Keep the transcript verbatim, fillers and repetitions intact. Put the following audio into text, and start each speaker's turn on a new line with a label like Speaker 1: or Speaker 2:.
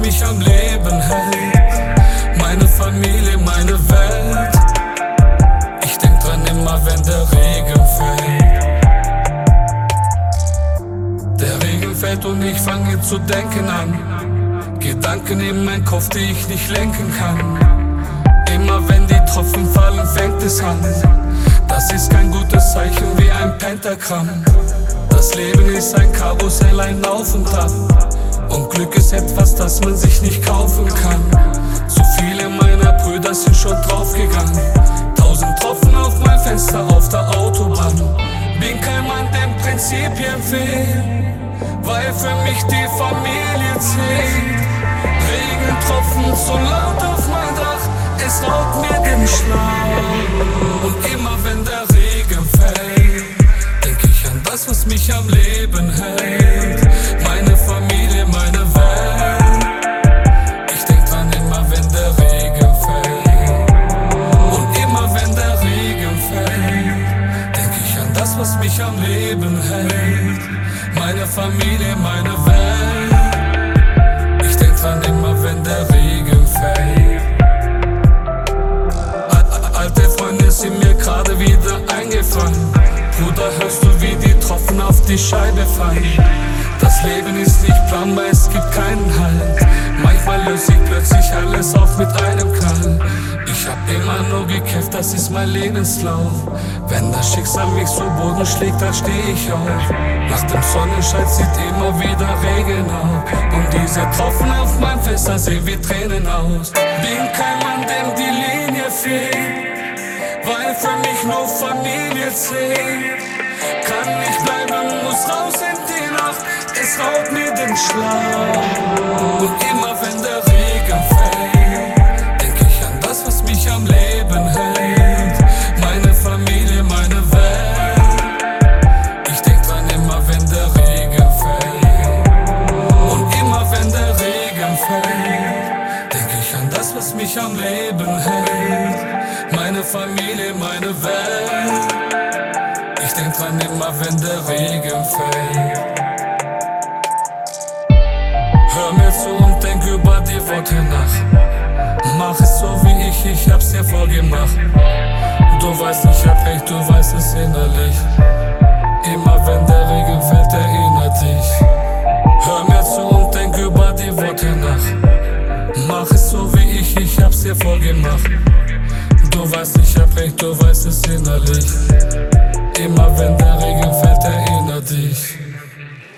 Speaker 1: mich am Leben hält. Meine Familie, meine Welt. Ich denk dran immer, wenn der Regen fällt. Der Regen fällt und ich fange zu denken an. Gedanken in meinen Kopf, die ich nicht lenken kann. Immer wenn die Tropfen fallen, fängt es an. Das ist kein gutes Zeichen wie ein Pentagramm. Das Leben ist ein Karussell, ein Auf und Ab. Und Glück ist etwas, das man sich nicht kaufen kann. Zu viele meiner Brüder sind schon draufgegangen. Tausend Tropfen auf mein Fenster auf der Autobahn. Bin kein Mann, dem Prinzipien fehlen, weil für mich die Familie zählt. Regentropfen so laut auf mein Dach, es raubt mir den Schlaf. Und immer wenn der Regen fällt, denk ich an das, was mich am Leben hält. Meine Familie, meine Welt. Ich denk dran immer, wenn der Regen fällt. Und immer wenn der Regen fällt, denk ich an das, was mich am Leben hält. Meine Familie, meine Welt. Ich denk dran immer, wenn der Regen fällt. Alte Freunde sind mir gerade wieder eingefallen. Bruder, hörst du, wie die Tropfen auf die Scheibe fallen? Das Leben ist nicht planbar, es gibt keinen Halt. Manchmal löst sich plötzlich alles auf mit einem Knall. Ich hab immer nur gekämpft, das ist mein Lebenslauf. Wenn das Schicksal mich zu Boden schlägt, dann steh ich auf. Nach dem Sonnenschein sieht immer wieder Regen auf. Und diese Tropfen auf meinem Fenster sehen wie Tränen aus. Bin kein Mann, dem die Linie fehlt, weil für mich nur Familie zählt. Kann nicht bleiben, muss raus in die Nacht, es raubt mir den Schlaf. Und immer wenn der Regen fällt, denk ich an das, was mich am Leben hält. Meine Familie, meine Welt. Ich denk dran immer, wenn der Regen fällt. Und immer wenn der Regen fällt, denk ich an das, was mich am Leben hält. Meine Familie, meine Welt. Ich denk dran immer, wenn der Regen fällt. Hör mir zu und denk über die Worte nach. Mach es so wie ich, ich hab's dir vorgemacht. Du weißt, ich hab recht, du weißt es innerlich. Immer wenn der Regen fällt, erinnert dich. Hör mir zu und denk über die Worte nach. Mach es so wie ich, ich hab's dir vorgemacht. Du weißt, ich hab recht, du weißt es innerlich. Immer wenn der Regen fällt, erinnert dich.